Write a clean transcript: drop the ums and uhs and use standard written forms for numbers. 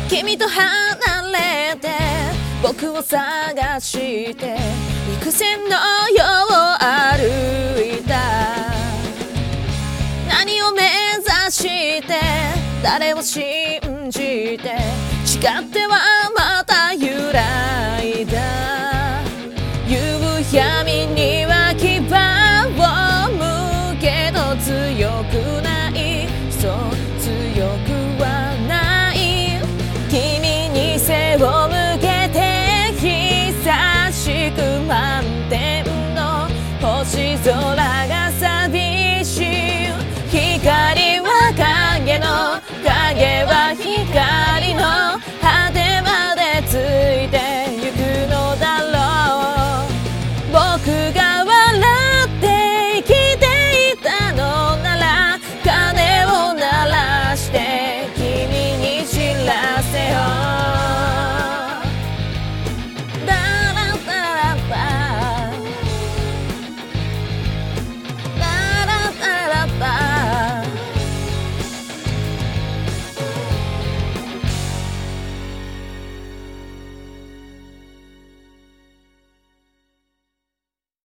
君と離れて僕を探して幾千の夜を歩いた。何を目指して誰を信じて誓ってはまた揺らいだ。夕闇には牙を向けど強くないそう強くはない君に背を向けて久しく満天の星空